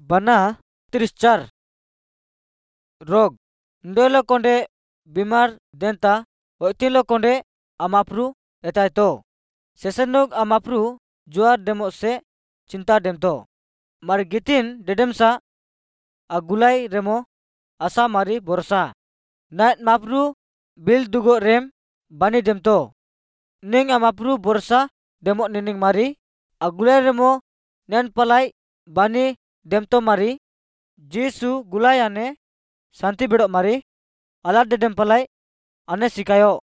बना 34 रोग ndolo konde bimar denta oitilo konde amapru etaito sesenok amapru juar demo se cinta demto mar gitin dedemsa agulai remo asa mari borsa night mapru bil dugo rem bani demto ning amapru borsa demo nining mari agulai remo nen palai bani demto mari Jesu gulayane santi bedok mari alat dedem palai ane sikayo